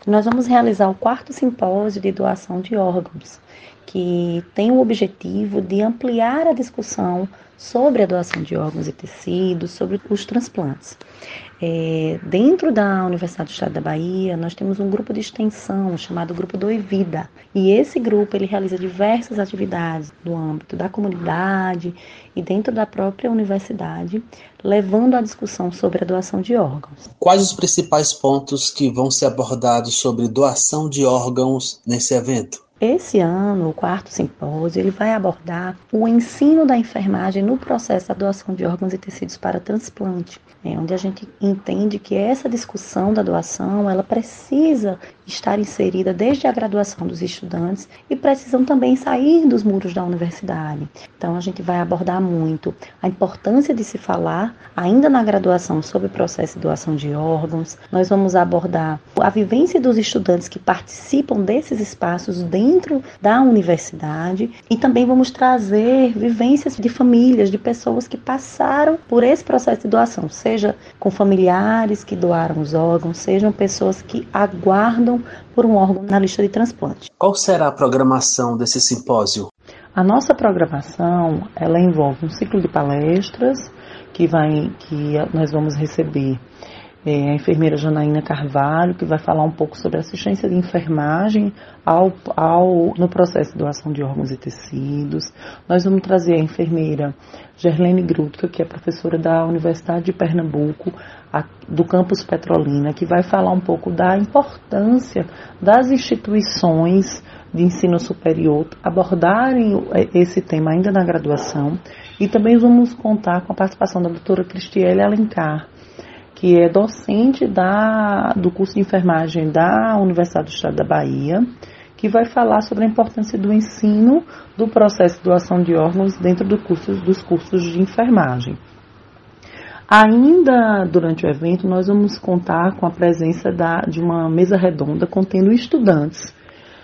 Nós vamos realizar o 4º simpósio de doação de órgãos, que tem o objetivo de ampliar a discussão sobre a doação de órgãos e tecidos, sobre os transplantes. Dentro da Universidade do Estado da Bahia, nós temos um grupo de extensão chamado Grupo Doe Vida. E esse grupo ele realiza diversas atividades no âmbito da comunidade e dentro da própria universidade, levando a discussão sobre a doação de órgãos. Quais os principais pontos que vão ser abordados sobre doação de órgãos nesse evento? Esse ano, o 4º simpósio, ele vai abordar o ensino da enfermagem no processo da doação de órgãos e tecidos para transplante, onde a gente entende que essa discussão da doação, ela precisa estar inserida desde a graduação dos estudantes e precisam também sair dos muros da universidade. Então, a gente vai abordar muito a importância de se falar, ainda na graduação, sobre o processo de doação de órgãos. Nós vamos abordar a vivência dos estudantes que participam desses espaços dentro da universidade e também vamos trazer vivências de famílias, de pessoas que passaram por esse processo de doação, seja com familiares que doaram os órgãos, sejam pessoas que aguardam por um órgão na lista de transplante. Qual será a programação desse simpósio? A nossa programação, ela envolve um ciclo de palestras que nós vamos receber a enfermeira Janaína Carvalho, que vai falar um pouco sobre assistência de enfermagem no processo de doação de órgãos e tecidos. Nós vamos trazer a enfermeira Gerlene Grutka, que é professora da Universidade de Pernambuco, do campus Petrolina, que vai falar um pouco da importância das instituições de ensino superior abordarem esse tema ainda na graduação. E também vamos contar com a participação da doutora Cristiele Alencar, que é docente do curso de enfermagem da Universidade do Estado da Bahia, que vai falar sobre a importância do ensino do processo de doação de órgãos dentro dos cursos de enfermagem. Ainda durante o evento, nós vamos contar com a presença de uma mesa redonda contendo estudantes,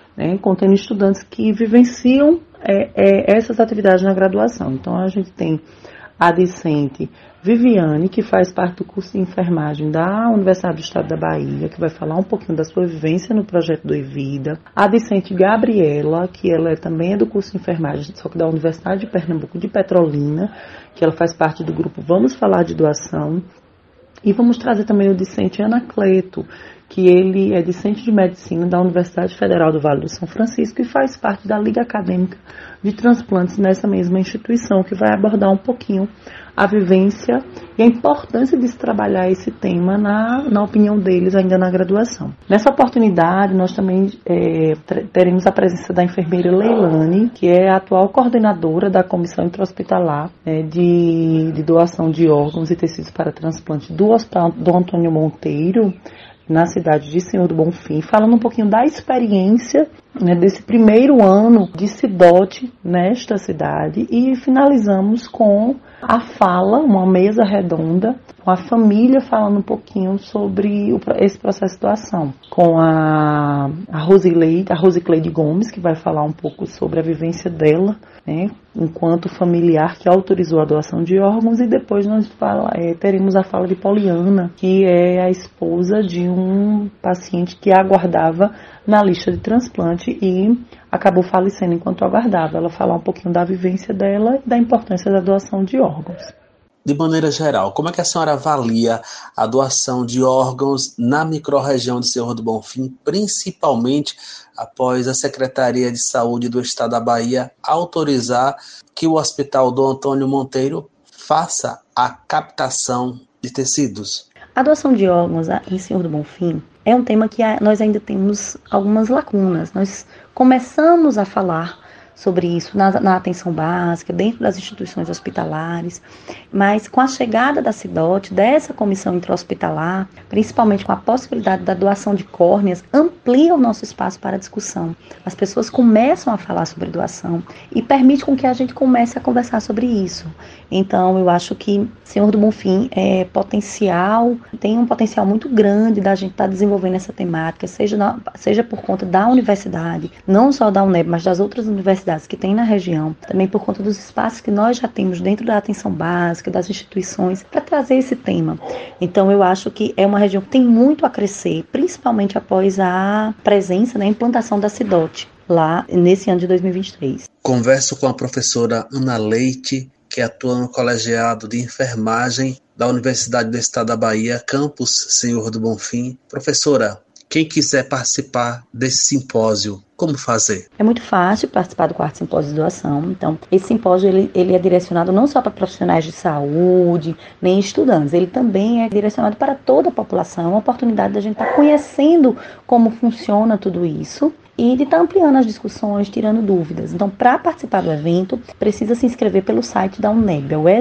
que vivenciam essas atividades na graduação. Então, a gente tem a discente Viviane, que faz parte do curso de enfermagem da Universidade do Estado da Bahia, que vai falar um pouquinho da sua vivência no projeto Doe Vida. A discente Gabriela, que ela também é do curso de enfermagem, só que da Universidade de Pernambuco de Petrolina, que ela faz parte do grupo Vamos Falar de Doação. E vamos trazer também o discente Anacleto, que ele é discente de medicina da Universidade Federal do Vale do São Francisco e faz parte da Liga Acadêmica de Transplantes nessa mesma instituição, que vai abordar um pouquinho a vivência e a importância de se trabalhar esse tema na opinião deles ainda na graduação. Nessa oportunidade, nós também teremos a presença da enfermeira Leilane, que é a atual coordenadora da Comissão Intra-Hospitalar de doação de órgãos e tecidos para transplante do Hospital Dom Antônio Monteiro, na cidade de Senhor do Bonfim, falando um pouquinho da experiência desse primeiro ano de CIDOT nesta cidade, e finalizamos com a fala, uma mesa redonda, com a família falando um pouquinho sobre esse processo de doação, com a Rosicleide Gomes, que vai falar um pouco sobre a vivência dela, enquanto familiar que autorizou a doação de órgãos, e depois nós teremos a fala de Poliana, que é a esposa de um paciente que aguardava na lista de transplante e acabou falecendo enquanto aguardava. Ela falar um pouquinho da vivência dela e da importância da doação de órgãos. De maneira geral, como é que a senhora avalia a doação de órgãos na microrregião de Senhor do Bonfim, principalmente após a Secretaria de Saúde do Estado da Bahia autorizar que o Hospital Dom Antônio Monteiro faça a captação de tecidos? A doação de órgãos em Senhor do Bonfim é um tema que nós ainda temos algumas lacunas. Nós começamos a falar sobre isso na atenção básica, dentro das instituições hospitalares, mas com a chegada da CIDOT, dessa comissão intra-hospitalar, principalmente com a possibilidade da doação de córneas, amplia o nosso espaço para discussão. As pessoas começam a falar sobre doação e permite com que a gente comece a conversar sobre isso. Então, eu acho que Senhor do Bonfim tem um potencial muito grande da gente estar desenvolvendo essa temática, seja por conta da universidade, não só da UNEB, mas das outras universidades que tem na região, também por conta dos espaços que nós já temos dentro da atenção básica, das instituições, para trazer esse tema. Então, eu acho que é uma região que tem muito a crescer, principalmente após a presença, a implantação da CIDOT, lá nesse ano de 2023. Converso com a professora Ana Leite, que atua no colegiado de enfermagem da Universidade do Estado da Bahia, campus Senhor do Bonfim. Professora, quem quiser participar desse simpósio, como fazer? É muito fácil participar do 4º Simpósio de Doação. Então, esse simpósio ele é direcionado não só para profissionais de saúde, nem estudantes. Ele também é direcionado para toda a população. É uma oportunidade da gente estar conhecendo como funciona tudo isso e de estar ampliando as discussões, tirando dúvidas. Então, para participar do evento, precisa se inscrever pelo site da UNEB, é o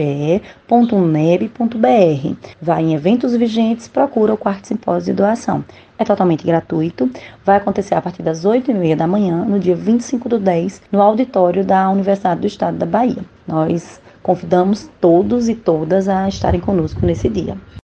sge.uneb.br. Vai em eventos vigentes, procura o 4º Simpósio de Doação. É totalmente gratuito, vai acontecer a partir das 8h30 da manhã, no dia 25/10, no auditório da Universidade do Estado da Bahia. Nós convidamos todos e todas a estarem conosco nesse dia.